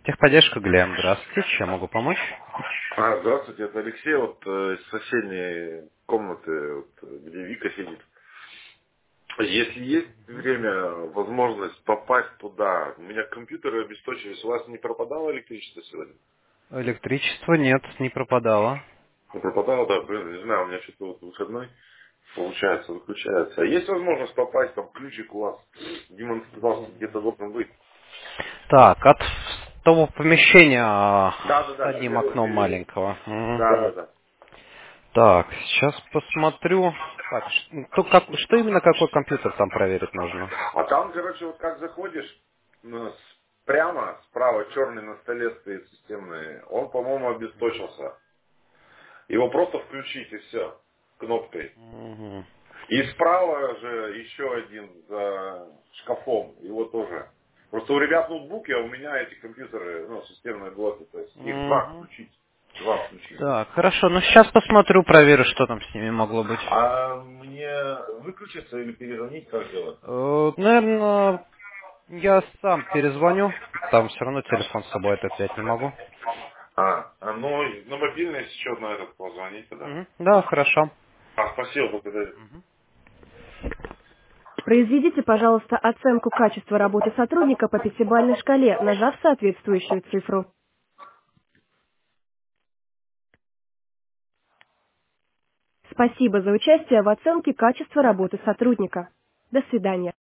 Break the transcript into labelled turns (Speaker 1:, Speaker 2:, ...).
Speaker 1: Техподдержка Глен, здравствуйте, чем могу помочь?
Speaker 2: Здравствуйте, это Алексей, из соседней комнаты, где Вика сидит. Если есть время, возможность попасть туда, у меня компьютеры обесточились, у вас не пропадало электричество сегодня?
Speaker 1: Электричество нет, не пропадало.
Speaker 2: Не пропадало, да, блин, не знаю, у меня что-то выходной, получается, выключается. А есть возможность попасть, там ключик у вас демонстрировался, где-то должен быть?
Speaker 1: Так, от того помещения
Speaker 2: Да,
Speaker 1: с
Speaker 2: да,
Speaker 1: одним
Speaker 2: первый
Speaker 1: окном
Speaker 2: период.
Speaker 1: маленького. Мгм.
Speaker 2: Да.
Speaker 1: Так, сейчас посмотрю. Так, что именно какой компьютер там проверить нужно?
Speaker 2: А там, короче, вот как заходишь, прямо справа черный на столе стоит системный, он, по-моему, обесточился. Его просто включить и все, кнопкой.
Speaker 1: Мгм.
Speaker 2: И справа же еще один за шкафом, его тоже. Просто у ребят ноутбуки, а у меня эти компьютеры, системные блоки, то есть их два
Speaker 1: Мгм.
Speaker 2: включить. Два включить.
Speaker 1: Так, хорошо, ну сейчас посмотрю, проверю, что там с ними могло быть.
Speaker 2: А мне выключиться или перезвонить, как делать?
Speaker 1: Наверное, я сам перезвоню. Там все равно телефон с собой это взять не могу.
Speaker 2: Ну, на мобильный сейчас на этот позвоните, да?
Speaker 1: Мгм. Да, хорошо.
Speaker 2: Спасибо, благодарю.
Speaker 3: Произведите, пожалуйста, оценку качества работы сотрудника по пятибалльной шкале, нажав соответствующую цифру. Спасибо за участие в оценке качества работы сотрудника. До свидания.